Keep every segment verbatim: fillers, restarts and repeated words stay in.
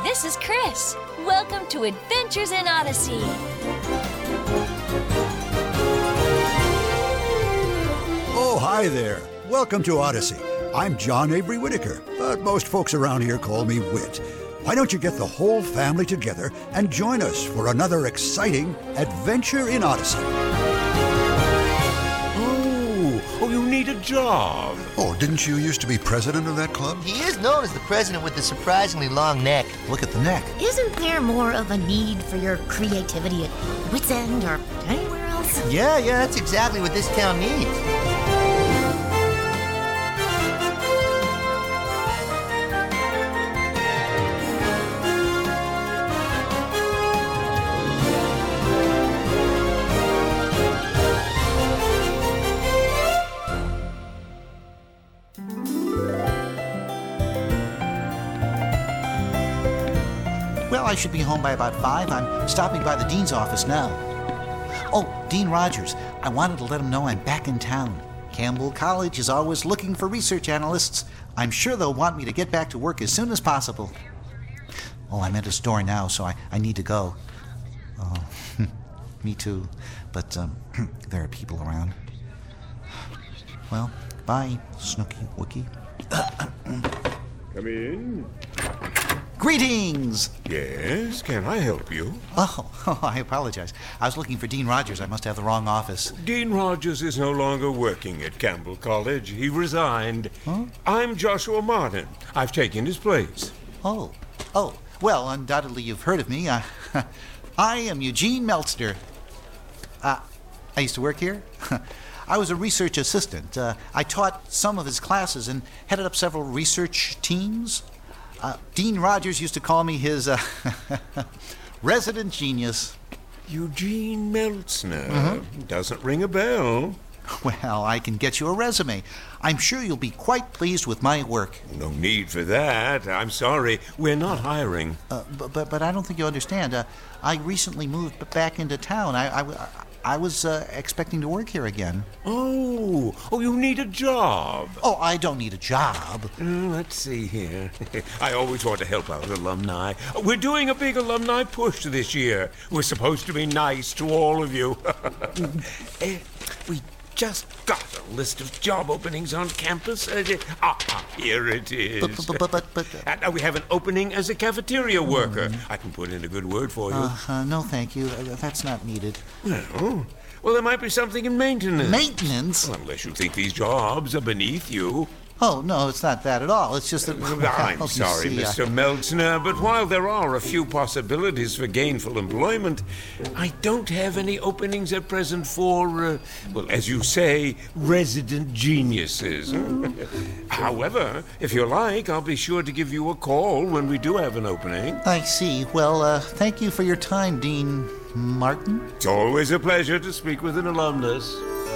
this is Chris. Welcome to Adventures in Odyssey. Oh, hi there. Welcome to Odyssey. I'm John Avery Whitaker, but most folks around here call me Whit. Why don't you get the whole family together and join us for another exciting Adventure in Odyssey? Oh, you need a job. Oh, didn't you used to be president of that club? He is known as the president with the surprisingly long neck. Look at the neck. Isn't there more of a need for your creativity at Wits End or anywhere else? Yeah, yeah, that's exactly what this town needs. Well, I should be home by about five. I'm stopping by the dean's office now. Oh, Dean Rogers, I wanted to let him know I'm back in town. Campbell College is always looking for research analysts. I'm sure they'll want me to get back to work as soon as possible. Oh, I'm at his door now, so I, I need to go. Oh, me too. But um, there are people around. Well, bye, Snooky Wookie. Come in. Greetings! Yes, can I help you? Oh, oh, I apologize. I was looking for Dean Rogers. I must have the wrong office. Dean Rogers is no longer working at Campbell College. He resigned. Huh? I'm Joshua Martin. I've taken his place. Oh, oh. Well, undoubtedly you've heard of me. I, I am Eugene Meltzner. Uh, I used to work here. I was a research assistant. Uh, I taught some of his classes and headed up several research teams. Uh, Dean Rogers used to call me his uh, resident genius. Eugene Meltzner. Mm-hmm. Doesn't ring a bell. Well, I can get you a resume. I'm sure you'll be quite pleased with my work. No need for that. I'm sorry. We're not hiring. Uh, but, but but I don't think you understand. Uh, I recently moved b- back into town. I, I, I was uh, expecting to work here again. Oh, oh, you need a job. Oh, I don't need a job. Uh, let's see here. I always want to help out alumni. We're doing a big alumni push this year. We're supposed to be nice to all of you. uh, we just got a list of job openings on campus. Uh, ah, ah, here it is. But, but, but, but, but uh, now we have an opening as a cafeteria worker. I can put in a good word for you. Uh, uh, no, thank you. Uh, that's not needed. Well, well, there might be something in maintenance. Maintenance? Well, unless you think these jobs are beneath you. Oh, no, it's not that at all. It's just that... I'm well, sorry, see, Mister Uh, Meltzner, but while there are a few possibilities for gainful employment, I don't have any openings at present for, uh, well, as you say, resident geniuses. However, if you like, I'll be sure to give you a call when we do have an opening. I see. Well, uh, thank you for your time, Dean Martin. It's always a pleasure to speak with an alumnus.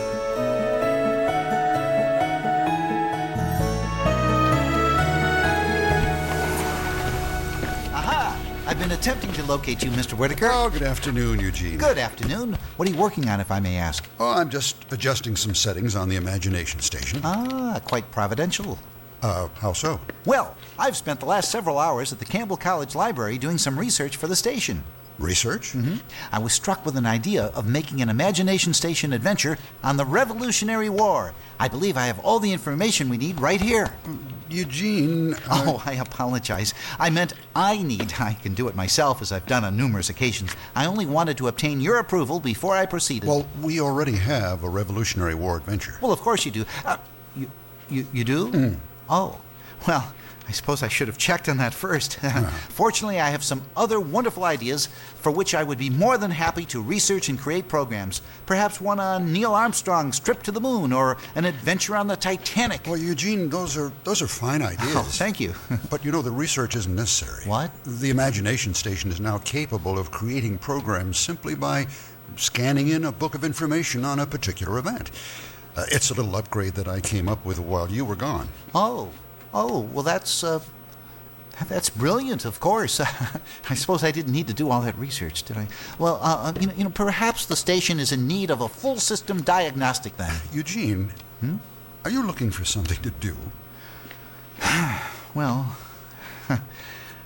I've been attempting to locate you, Mister Whitaker. Oh, good afternoon, Eugene. Good afternoon. What are you working on, if I may ask? Oh, I'm just adjusting some settings on the Imagination Station. Ah, quite providential. Uh, how so? Well, I've spent the last several hours at the Campbell College Library doing some research for the station. Research? Mm-hmm. I was struck with an idea of making an Imagination Station adventure on the Revolutionary War. I believe I have all the information we need right here. Eugene... Oh, I apologize. I meant I need. I can do it myself, as I've done on numerous occasions. I only wanted to obtain your approval before I proceeded. Well, we already have a Revolutionary War adventure. Well, of course you do. Uh, you, you, you do? Mm. Oh, well... I suppose I should have checked on that first. Fortunately, I have some other wonderful ideas for which I would be more than happy to research and create programs. Perhaps one on Neil Armstrong's trip to the moon or an adventure on the Titanic. Well, Eugene, those are those are fine ideas. Oh, thank you. But you know, the research isn't necessary. What? The Imagination Station is now capable of creating programs simply by scanning in a book of information on a particular event. Uh, it's a little upgrade that I came up with while you were gone. Oh. Oh, well, that's, uh, that's brilliant, of course. I suppose I didn't need to do all that research, did I? Well, uh, you know, you know, perhaps the station is in need of a full system diagnostic then. Eugene, hmm? Are you looking for something to do? Well,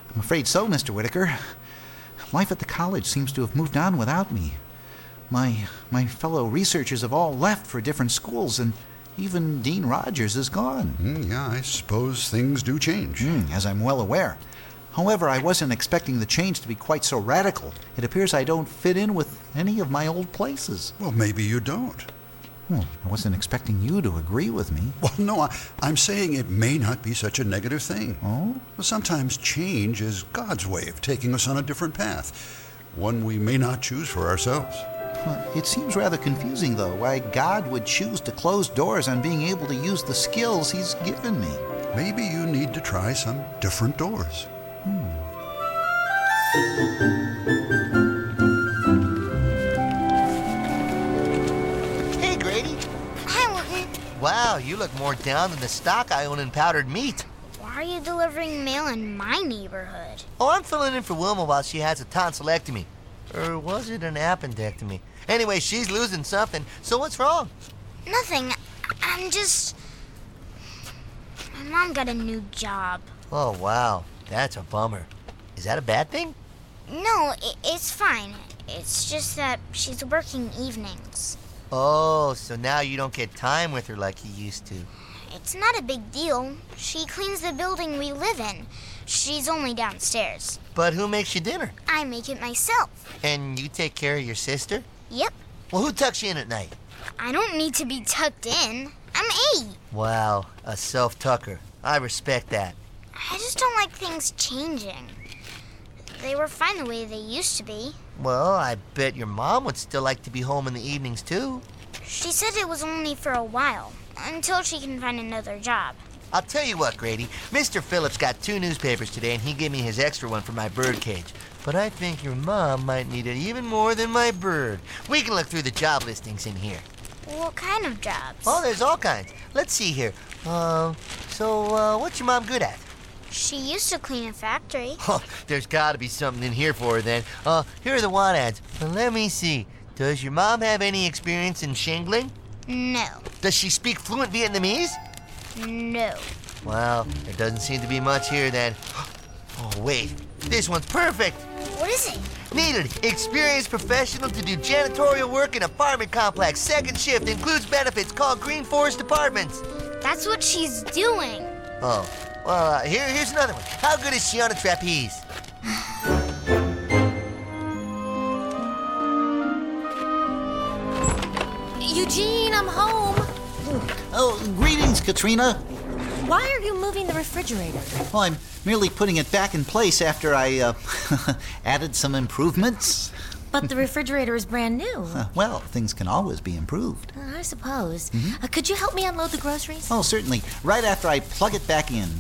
I'm afraid so, Mister Whitaker. Life at the college seems to have moved on without me. My my fellow researchers have all left for different schools, and even Dean Rogers is gone. Mm, yeah, I suppose things do change. Mm, as I'm well aware. However, I wasn't expecting the change to be quite so radical. It appears I don't fit in with any of my old places. Well, maybe you don't. Well, I wasn't expecting you to agree with me. Well, no, I, I'm saying it may not be such a negative thing. Oh? Well, sometimes change is God's way of taking us on a different path, one we may not choose for ourselves. Well, it seems rather confusing, though, why God would choose to close doors on being able to use the skills He's given me. Maybe you need to try some different doors. Hmm. Hey, Grady. Hi, Wooten. Wow, you look more down than the stock I own in powdered meat. Why are you delivering mail in my neighborhood? Oh, I'm filling in for Wilma while she has a tonsillectomy. Or was it an appendectomy? Anyway, she's losing something. So what's wrong? Nothing. I'm just... My mom got a new job. Oh, wow. That's a bummer. Is that a bad thing? No, i it's fine. It's just that she's working evenings. Oh, so now you don't get time with her like you used to. It's not a big deal. She cleans the building we live in. She's only downstairs. But who makes you dinner? I make it myself. And you take care of your sister? Yep. Well, who tucks you in at night? I don't need to be tucked in. I'm eight. Wow, a self-tucker. I respect that. I just don't like things changing. They were fine the way they used to be. Well, I bet your mom would still like to be home in the evenings, too. She said it was only for a while, until she can find another job. I'll tell you what, Grady. Mister Phillips got two newspapers today, and he gave me his extra one for my bird cage. But I think your mom might need it even more than my bird. We can look through the job listings in here. What kind of jobs? Oh, there's all kinds. Let's see here. Uh, so, uh, what's your mom good at? She used to clean a factory. Oh, there's got to be something in here for her then. Uh, here are the want ads. Well, let me see. Does your mom have any experience in shingling? No. Does she speak fluent Vietnamese? No. Well, there doesn't seem to be much here then. Oh, wait. This one's perfect. What is it? Needed. Experienced professional to do janitorial work in apartment complex. Second shift includes benefits called Green Forest Apartments. That's what she's doing. Oh. Well, uh, here, here's another one. How good is she on a trapeze? Eugene, I'm home. Oh, greetings, Katrina. Why are you moving the refrigerator? Well, I'm merely putting it back in place after I uh, added some improvements. But the refrigerator is brand new. Uh, well, things can always be improved. Uh, I suppose. Mm-hmm. Uh, could you help me unload the groceries? Oh, certainly. Right after I plug it back in.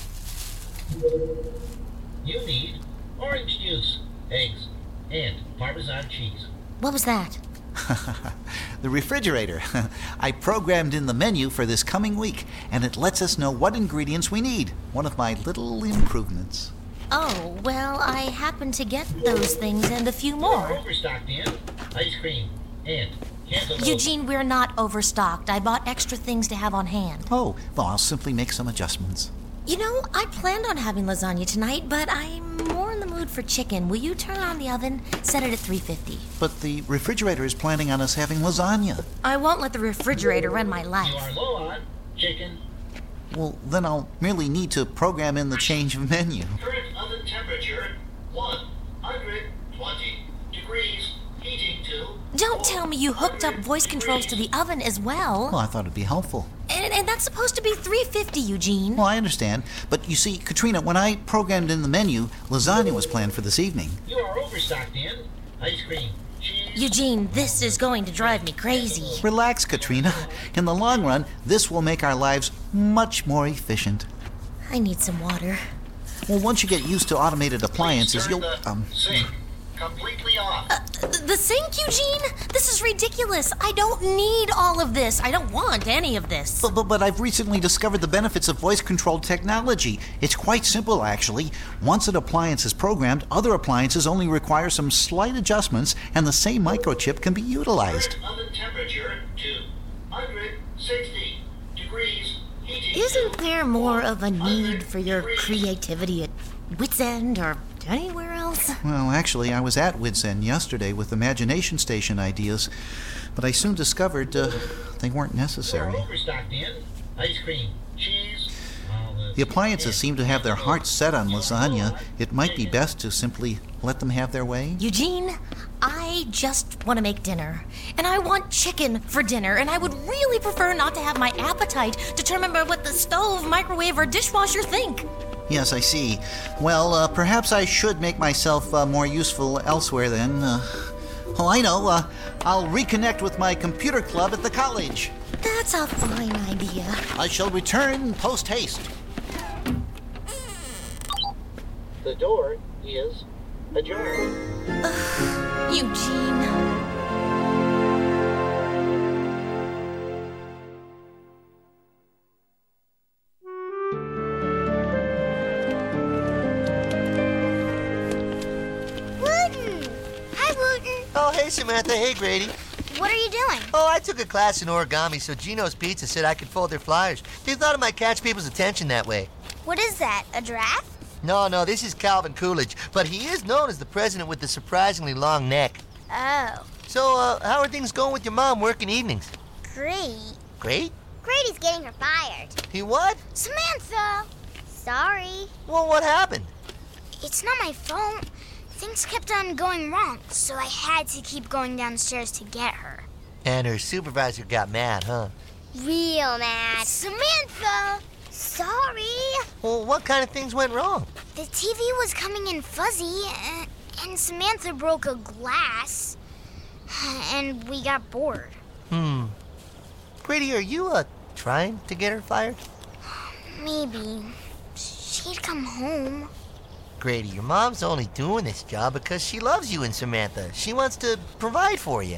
You need orange juice, eggs, and Parmesan cheese. What was that? The refrigerator. I programmed in the menu for this coming week, and it lets us know what ingredients we need. One of my little improvements. Oh, well, I happen to get those things and a few We're more. overstocked in ice cream and cantaloupe. Eugene, we're not overstocked. I bought extra things to have on hand. Oh, well, I'll simply make some adjustments. You know, I planned on having lasagna tonight, but I'm more in the mood for chicken. Will you turn on the oven? Set it at three fifty. But the refrigerator is planning on us having lasagna. I won't let the refrigerator run my You life. are low on chicken. Well, then I'll merely need to program in the change of menu. Current oven temperature one hundred twenty degrees. Heating to. Don't tell me you hooked up voice controls to the oven as well. Well, I thought it'd be helpful. And, and that's supposed to be three fifty, Eugene. Well, I understand. But you see, Katrina, when I programmed in the menu, lasagna was planned for this evening. You are overstocked in ice cream, cheese. Eugene, this is going to drive me crazy. Relax, Katrina. In the long run, this will make our lives much more efficient. I need some water. Well, once you get used to automated appliances, Please you'll, turn the um... sink completely off. Uh, the sink, Eugene? This is ridiculous. I don't need all of this. I don't want any of this. But, but, but I've recently discovered the benefits of voice-controlled technology. It's quite simple, actually. Once an appliance is programmed, other appliances only require some slight adjustments, and the same microchip can be utilized. Current oven temperature two hundred sixty degrees. Isn't there more of a need for your creativity at Wits End or anywhere else? Well, actually, I was at Wits End yesterday with Imagination Station ideas, but I soon discovered uh, they weren't necessary. Overstocked in. Ice cream, cheese. The appliances seem to have their hearts set on lasagna. It might be best to simply let them have their way. Eugene, I just want to make dinner. And I want chicken for dinner. And I would really prefer not to have my appetite determined by what the stove, microwave, or dishwasher think. Yes, I see. Well, uh, perhaps I should make myself uh, more useful elsewhere then. Uh, oh, I know. Uh, I'll reconnect with my computer club at the college. That's a fine idea. I shall return post-haste. The door is ajar. Eugene. Wooten! Hi, Wooten. Oh, hey, Samantha. Hey, Grady. What are you doing? Oh, I took a class in origami, so Gino's Pizza said I could fold their flyers. They thought it might catch people's attention that way. What is that, a giraffe? No, no, this is Calvin Coolidge, but he is known as the president with the surprisingly long neck. Oh, So, uh, how are things going with your mom working evenings? great. Great? Grady's getting her fired. He what? Samantha! Sorry. Well, what happened? It's not my fault. Things kept on going wrong, so I had to keep going downstairs to get her. And her supervisor got mad, huh? Real mad. Samantha! Sorry. Well, what kind of things went wrong? The T V was coming in fuzzy, uh, and Samantha broke a glass, and we got bored. Hmm. Grady, are you, uh, trying to get her fired? Maybe. She'd come home. Grady, your mom's only doing this job because she loves you and Samantha. She wants to provide for you.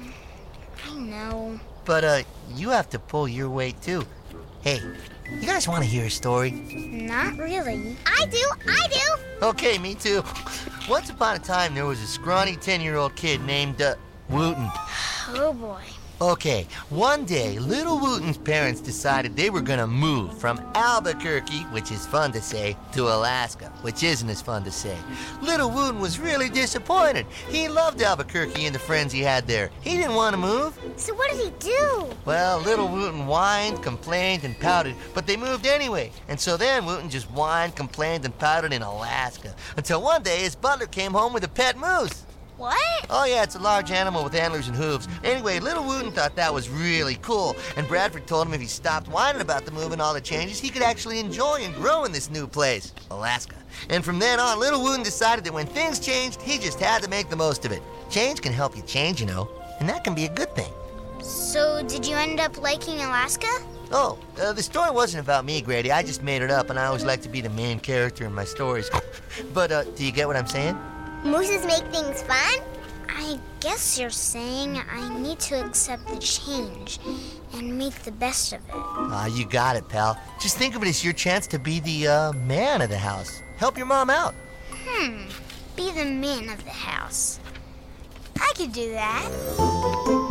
I know. But, uh, you have to pull your weight, too. Hey, you guys want to hear a story? Not really. I do, I do. Okay, me too. Once upon a time, there was a scrawny ten-year-old kid named, uh, Wooten. Oh boy. Okay, one day, little Wooten's parents decided they were gonna move from Albuquerque, which is fun to say, to Alaska, which isn't as fun to say. Little Wooten was really disappointed. He loved Albuquerque and the friends he had there. He didn't want to move. So what did he do? Well, little Wooten whined, complained, and pouted, but they moved anyway. And so then Wooten just whined, complained, and pouted in Alaska. Until one day his butler came home with a pet moose. What? Oh, yeah, it's a large animal with antlers and hooves. Anyway, little Wooten thought that was really cool, and Bradford told him if he stopped whining about the move and all the changes, he could actually enjoy and grow in this new place, Alaska. And from then on, little Wooten decided that when things changed, he just had to make the most of it. Change can help you change, you know, and that can be a good thing. So did you end up liking Alaska? Oh, uh, the story wasn't about me, Grady. I just made it up, and I always like to be the main character in my stories. But, uh, do you get what I'm saying? Mooses make things fun? I guess you're saying I need to accept the change and make the best of it. Ah, you got it, pal. Just think of it as your chance to be the, uh, man of the house. Help your mom out. Hmm. Be the man of the house. I could do that.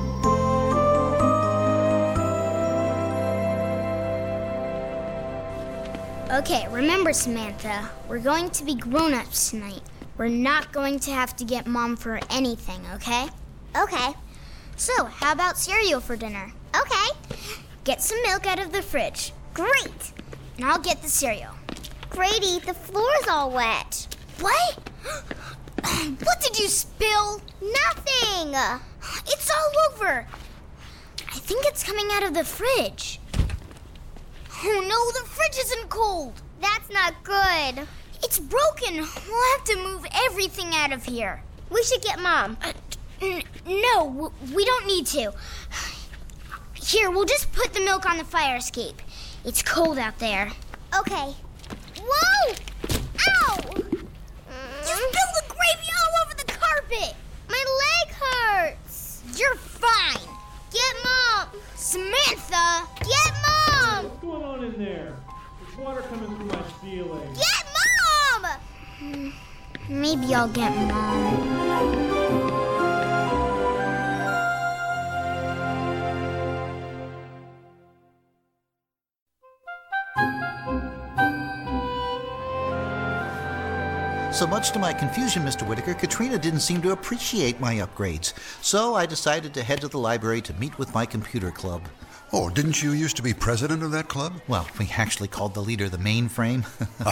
Okay, remember, Samantha, we're going to be grown-ups tonight. We're not going to have to get Mom for anything, okay? Okay. So, how about cereal for dinner? Okay. Get some milk out of the fridge. Great. And I'll get the cereal. Grady, the floor's all wet. What? What did you spill? Nothing. It's all over. I think it's coming out of the fridge. Oh no, the fridge isn't cold. That's not good. It's broken. We'll have to move everything out of here. We should get Mom. Uh, n- no, w- we don't need to. Here, we'll just put the milk on the fire escape. It's cold out there. Okay. Whoa! Ow! You spilled the gravy all over the carpet. My leg hurts. You're fine. Get Mom. Samantha, get Mom. What's going on in there? There's water coming through my ceiling. Get Mom! Maybe I'll get Mom. So much to my confusion, Mister Whitaker, Katrina didn't seem to appreciate my upgrades. So I decided to head to the library to meet with my computer club. Oh, didn't you used to be president of that club? Well, we actually called the leader the mainframe.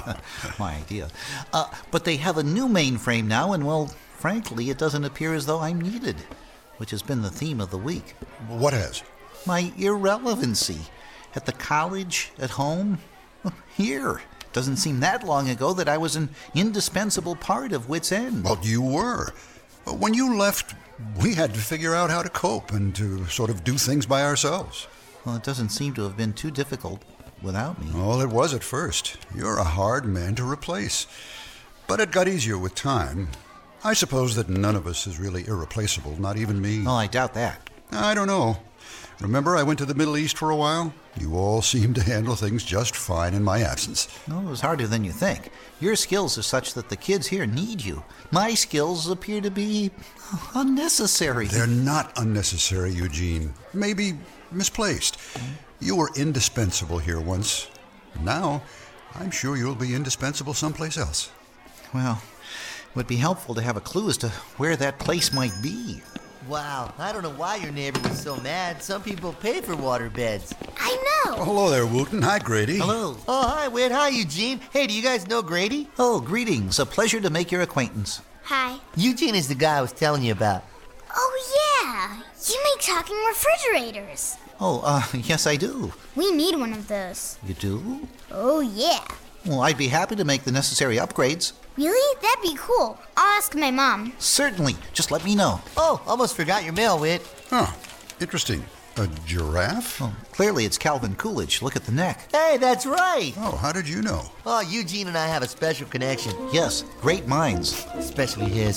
My idea. Uh, but they have a new mainframe now, and, well, frankly, it doesn't appear as though I'm needed, which has been the theme of the week. What has? My irrelevancy. At the college, at home, here. Doesn't seem that long ago that I was an indispensable part of Wits End. Well, you were. When you left, we had to figure out how to cope and to sort of do things by ourselves. Well, it doesn't seem to have been too difficult without me. Well, it was at first. You're a hard man to replace. But it got easier with time. I suppose that none of us is really irreplaceable, not even me. Oh, I doubt that. I don't know. Remember I went to the Middle East for a while? You all seemed to handle things just fine in my absence. No, it was harder than you think. Your skills are such that the kids here need you. My skills appear to be unnecessary. They're not unnecessary, Eugene. Maybe misplaced. You were indispensable here once. Now, I'm sure you'll be indispensable someplace else. Well, it would be helpful to have a clue as to where that place might be. Wow, I don't know why your neighbor was so mad. Some people pay for water beds. I know. Oh, hello there, Wooten. Hi, Grady. Hello. Oh, hi, Whit. Hi, Eugene. Hey, do you guys know Grady? Oh, greetings. A pleasure to make your acquaintance. Hi. Eugene is the guy I was telling you about. Oh, yeah. You make talking refrigerators. Oh, uh, yes, I do. We need one of those. You do? Oh, yeah. Well, I'd be happy to make the necessary upgrades. Really? That'd be cool. I'll ask my mom. Certainly. Just let me know. Oh, almost forgot your mail, Whit. Huh. Interesting. A giraffe? Oh, clearly it's Calvin Coolidge. Look at the neck. Hey, that's right. Oh, how did you know? Oh, Eugene and I have a special connection. Yes, great minds. Especially his.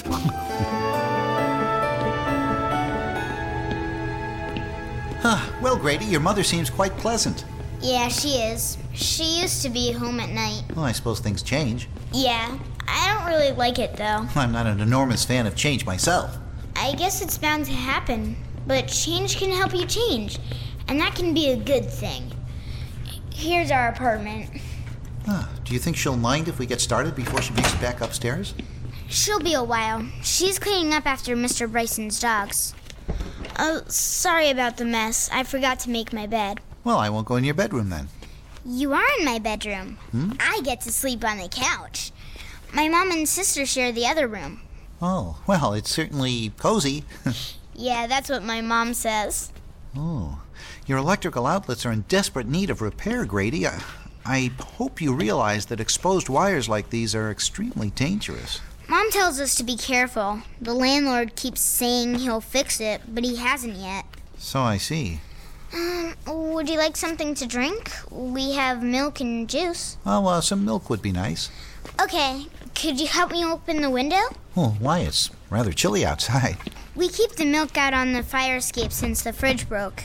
Huh. Well, Grady, your mother seems quite pleasant. Yeah, she is. She used to be home at night. Well, I suppose things change. Yeah, I don't really like it, though. I'm not an enormous fan of change myself. I guess it's bound to happen. But change can help you change. And that can be a good thing. Here's our apartment. Huh. Do you think she'll mind if we get started before she makes it back upstairs? She'll be a while. She's cleaning up after Mister Bryson's dogs. Oh, sorry about the mess. I forgot to make my bed. Well, I won't go in your bedroom then. You are in my bedroom. Hmm? I get to sleep on the couch. My mom and sister share the other room. Oh, well, it's certainly cozy. Yeah, that's what my mom says. Oh, your electrical outlets are in desperate need of repair, Grady. I, I hope you realize that exposed wires like these are extremely dangerous. Mom tells us to be careful. The landlord keeps saying he'll fix it, but he hasn't yet. So I see. Um, would you like something to drink? We have milk and juice. Oh, uh, some milk would be nice. Okay, could you help me open the window? Oh, why? It's rather chilly outside. We keep the milk out on the fire escape since the fridge broke.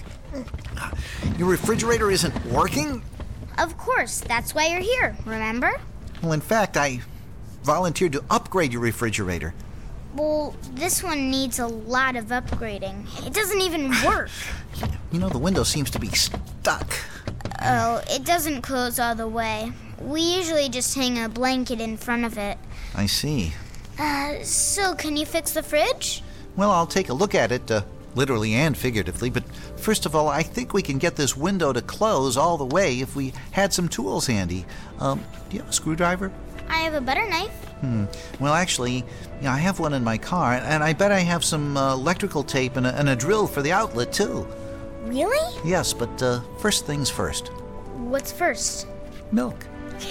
Your refrigerator isn't working? Of course, that's why you're here, remember? Well, in fact, I volunteered to upgrade your refrigerator. Well, this one needs a lot of upgrading. It doesn't even work. You know, the window seems to be stuck. Oh, it doesn't close all the way. We usually just hang a blanket in front of it. I see. Uh, so can you fix the fridge? Well, I'll take a look at it, uh, literally and figuratively, but first of all, I think we can get this window to close all the way if we had some tools handy. Um, do you have a screwdriver? I have a butter knife. Hmm. Well, actually, yeah, I have one in my car, and I bet I have some uh, electrical tape and a, and a drill for the outlet, too. Really? Yes, but uh, first things first. What's first? Milk.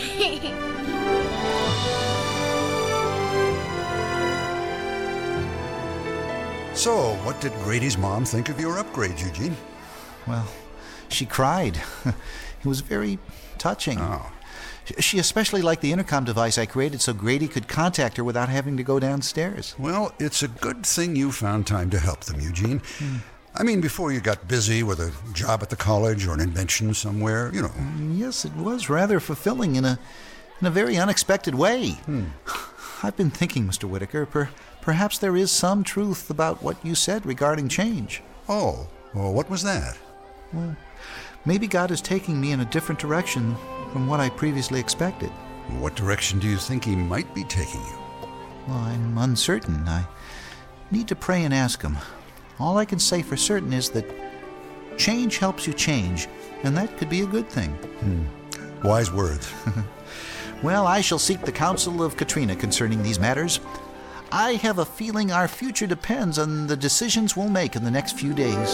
So, what did Grady's mom think of your upgrade, Eugene? Well, she cried. It was very touching. Oh. She especially liked the intercom device I created so Grady could contact her without having to go downstairs. Well, it's a good thing you found time to help them, Eugene. Hmm. I mean, before you got busy with a job at the college or an invention somewhere, you know. Yes, it was rather fulfilling in a in a very unexpected way. Hmm. I've been thinking, Mister Whitaker, per, perhaps there is some truth about what you said regarding change. Oh, well, what was that? Well, maybe God is taking me in a different direction from what I previously expected. What direction do you think he might be taking you? Well, I'm uncertain. I need to pray and ask him. All I can say for certain is that change helps you change, and that could be a good thing. Hmm. Wise words. Well, I shall seek the counsel of Katrina concerning these matters. I have a feeling our future depends on the decisions we'll make in the next few days.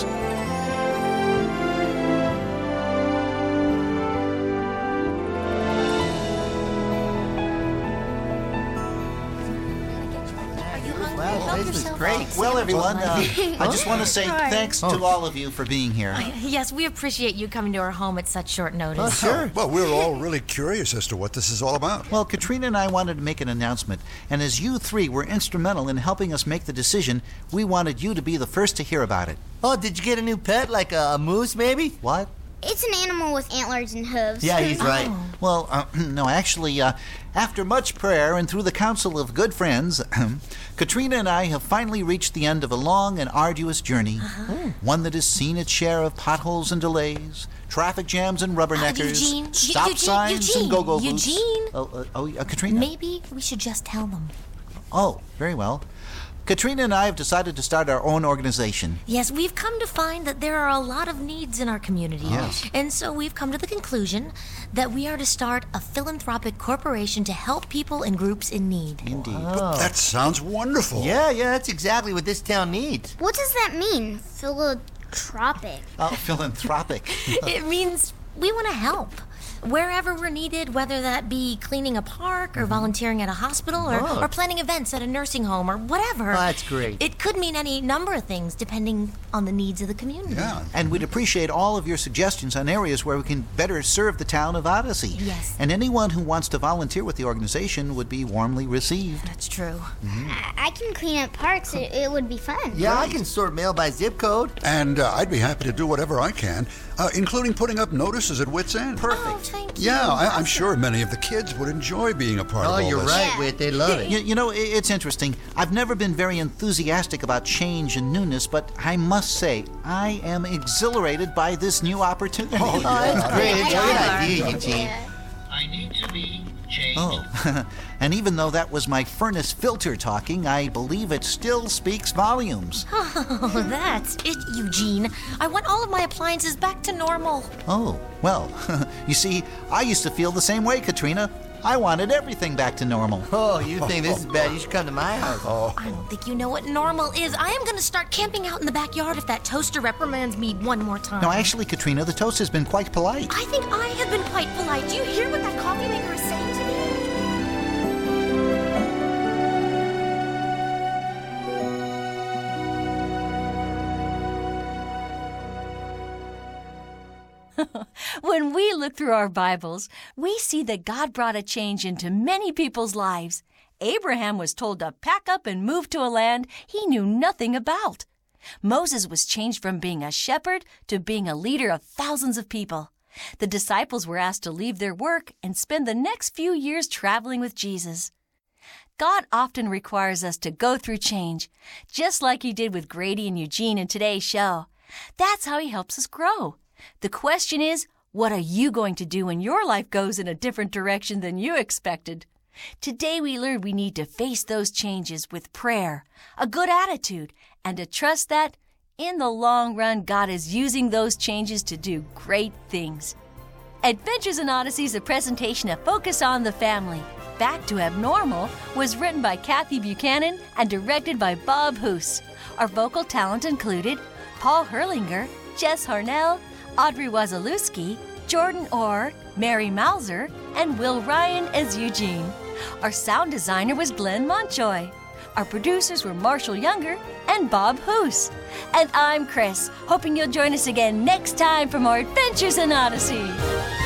This is great. Well, everyone, uh, I just want to say thanks to all of you for being here. Yes, we appreciate you coming to our home at such short notice. Oh, sure. Well, we're all really curious as to what this is all about. Well, Katrina and I wanted to make an announcement, and as you three were instrumental in helping us make the decision, we wanted you to be the first to hear about it. Oh, did you get a new pet, like a, a moose, maybe? What? It's an animal with antlers and hooves. Yeah, he's right. Oh. Well, uh, no, actually, uh, after much prayer and through the counsel of good friends, Katrina and I have finally reached the end of a long and arduous journey. Uh-huh. One that has seen its share of potholes and delays, traffic jams and rubberneckers, uh, Eugene, stop Eugene, signs Eugene, and go-go boots. Eugene. Oh, uh, oh uh, Katrina? Maybe we should just tell them. Oh, very well. Katrina and I have decided to start our own organization. Yes, we've come to find that there are a lot of needs in our community. Yes. And so we've come to the conclusion that we are to start a philanthropic corporation to help people and groups in need. Indeed. Oh. That sounds wonderful. Yeah, yeah, that's exactly what this town needs. What does that mean? Philanthropic. Oh, philanthropic. It means we want to help. Wherever we're needed, whether that be cleaning a park or volunteering at a hospital or, Oh. or planning events at a nursing home or whatever. Oh, that's great. It could mean any number of things depending on the needs of the community. Yeah. And we'd appreciate all of your suggestions on areas where we can better serve the town of Odyssey. Yes. And anyone who wants to volunteer with the organization would be warmly received. That's true. I, I can clean up parks. It, it would be fun. Yeah, I can sort mail by zip code. And uh, I'd be happy to do whatever I can, uh, including putting up notices at Wits End. Oh, thank you. Yeah, I, I'm sure many of the kids would enjoy being a part of Oh, all you're this. right, Whit. They love it. You, you know, i- it's interesting. I've never been very enthusiastic about change and newness, but I must say, I am exhilarated by this new opportunity. Oh, Oh, that's great. It's a good Yeah. idea, Eugene. I need to be changed. Oh, and even though that was my furnace filter talking, I believe it still speaks volumes. Oh, that's it, Eugene. I want all of my appliances back to normal. Oh, well, you see, I used to feel the same way, Katrina. I wanted everything back to normal. Oh, you think this is bad? You should come to my house. Oh. I don't think you know what normal is. I am going to start camping out in the backyard if that toaster reprimands me one more time. No, actually, Katrina, the toast has been quite polite. I think I have been quite polite. Do you hear what that coffee maker is saying to me? When we look through our Bibles, we see that God brought a change into many people's lives. Abraham was told to pack up and move to a land he knew nothing about. Moses was changed from being a shepherd to being a leader of thousands of people. The disciples were asked to leave their work and spend the next few years traveling with Jesus. God often requires us to go through change, just like he did with Grady and Eugene in today's show. That's how he helps us grow. The question is, what are you going to do when your life goes in a different direction than you expected? Today we learned we need to face those changes with prayer, a good attitude, and to trust that, in the long run, God is using those changes to do great things. Adventures in Odyssey is a presentation of Focus on the Family. Back to Abnormal was written by Kathy Buchanan and directed by Bob Hoos. Our vocal talent included Paul Herlinger, Jess Harnell, Audrey Wazalewski, Jordan Orr, Mary Mauser, and Will Ryan as Eugene. Our sound designer was Glenn Montjoy. Our producers were Marshall Younger and Bob Hoos. And I'm Chris, hoping you'll join us again next time for more Adventures in Odyssey.